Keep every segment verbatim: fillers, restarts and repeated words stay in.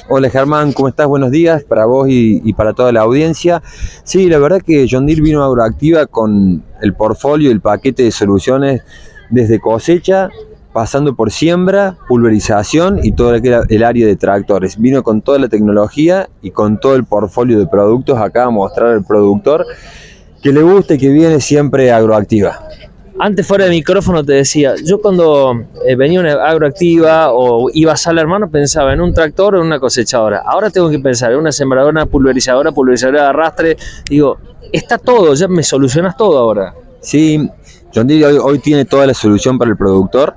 Hola Germán, ¿cómo estás? Buenos días para vos y, y para toda la audiencia. Sí, la verdad que John Deere vino a Agroactiva con el portfolio, el paquete de soluciones desde cosecha, pasando por siembra, pulverización y todo el área de tractores. Vino con toda la tecnología y con todo el portfolio de productos acá a mostrar al productor que le gusta y que viene siempre a Agroactiva. Antes fuera de micrófono te decía, yo cuando eh, venía una Agroactiva o iba a Sala Hermano pensaba en un tractor o en una cosechadora. Ahora tengo que pensar en una sembradora, una pulverizadora, pulverizadora de arrastre. Digo, está todo, ya me solucionas todo ahora. Sí, John Deere hoy, hoy tiene toda la solución para el productor.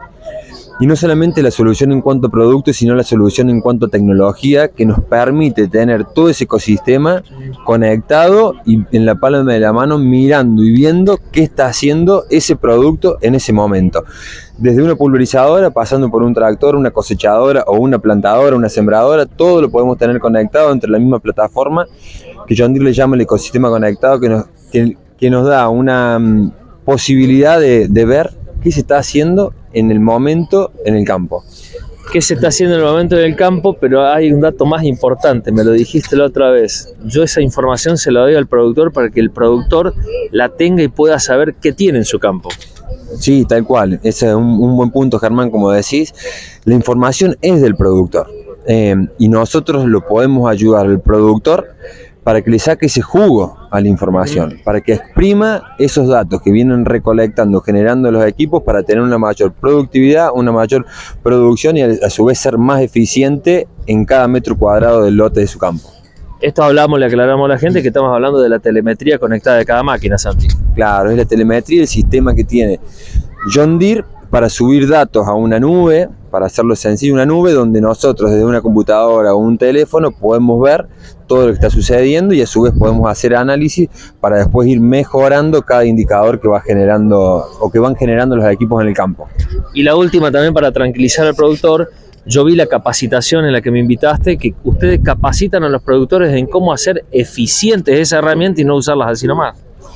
Y no solamente la solución en cuanto a productos, sino la solución en cuanto a tecnología que nos permite tener todo ese ecosistema conectado y en la palma de la mano mirando y viendo qué está haciendo ese producto en ese momento. Desde una pulverizadora, pasando por un tractor, una cosechadora o una plantadora, una sembradora, todo lo podemos tener conectado entre la misma plataforma que John Deere le llama el ecosistema conectado, que nos, que, que nos da una um, posibilidad de, de ver qué se está haciendo en el momento en el campo. ¿Qué se está haciendo en el momento en el campo? Pero hay un dato más importante, me lo dijiste la otra vez. Yo esa información se la doy al productor para que el productor la tenga y pueda saber qué tiene en su campo. Sí, tal cual. Ese es un, un buen punto, Germán, como decís. La información es del productor eh, y nosotros lo podemos ayudar al productor para que le saque ese jugo a la información, para que exprima esos datos que vienen recolectando, generando los equipos para tener una mayor productividad, una mayor producción y a su vez ser más eficiente en cada metro cuadrado del lote de su campo. Esto hablamos, le aclaramos a la gente que estamos hablando de la telemetría conectada de cada máquina, Santi. Claro, es la telemetría y el sistema que tiene John Deere para subir datos a una nube, para hacerlo sencillo, una nube donde nosotros desde una computadora o un teléfono podemos ver todo lo que está sucediendo y a su vez podemos hacer análisis para después ir mejorando cada indicador que va generando o que van generando los equipos en el campo. Y la última también para tranquilizar al productor, yo vi la capacitación en la que me invitaste, que ustedes capacitan a los productores en cómo hacer eficientes esa herramienta y no usarlas así nomás.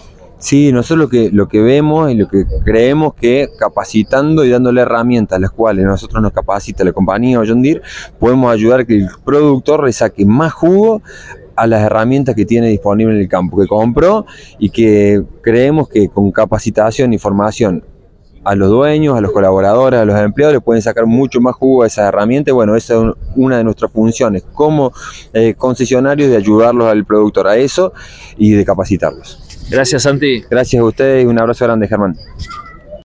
Sí, nosotros lo que, lo que vemos y lo que creemos que capacitando y dándole herramientas, las cuales nosotros nos capacita la compañía John Deere, podemos ayudar a que el productor le saque más jugo a las herramientas que tiene disponible en el campo, que compró, y que creemos que con capacitación y formación a los dueños, a los colaboradores, a los empleados, le pueden sacar mucho más jugo a esas herramientas. Bueno, esa es una de nuestras funciones como eh, concesionarios, de ayudarlos al productor a eso y de capacitarlos. Gracias, Santi. Gracias a ustedes y un abrazo grande, Germán.